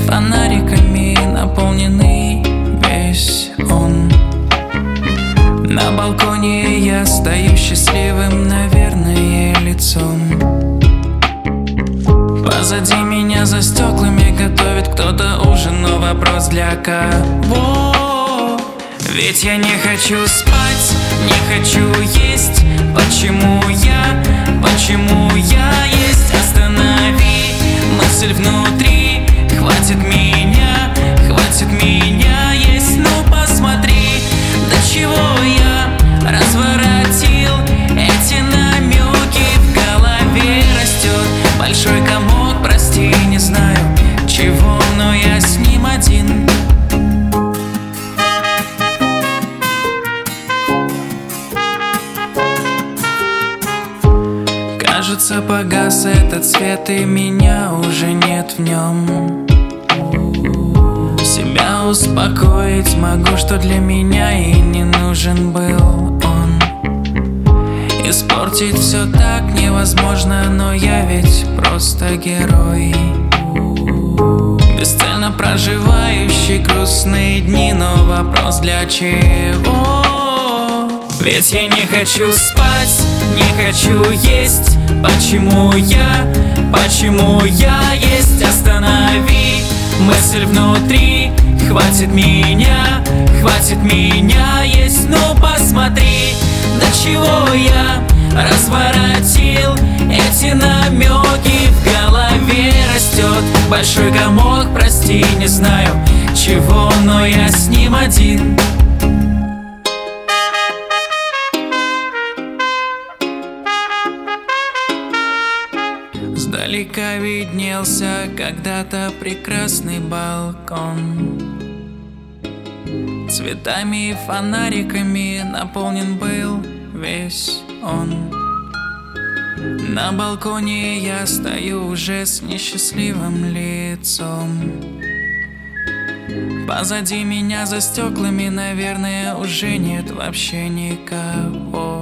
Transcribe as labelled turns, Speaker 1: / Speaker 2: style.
Speaker 1: фонариками наполненный весь он. На балконе я стою счастливым, наверное, лицом. Позади меня за стеклами готовит кто-то ужин, но вопрос для кого? Ведь я не хочу спать, не хочу есть. Почему я есть? Останови мысль внутри. Хватит меня есть. Ну посмотри, до чего я разворотил. Эти намеки в голове растет большой комок, прости, не знаю чего, но я с ним один. Кажется, погас этот свет, и меня уже нет в нем. Себя успокоить могу, что для меня и не нужен был он. Испортить все так невозможно, но я ведь просто герой, бесцельно проживающий грустные дни. Но вопрос для чего? Ведь я не хочу спать, не хочу есть. Почему я есть? Останови мысль внутри. Хватит меня есть. Ну посмотри, до чего я разворотил. Эти намеки в голове растет большой комок, прости, не знаю чего, но я с ним один. Сдалека виднелся когда-то прекрасный балкон. Цветами и фонариками наполнен был весь он. На балконе я стою уже с несчастливым лицом. Позади меня за стеклами, наверное, уже нет вообще никого.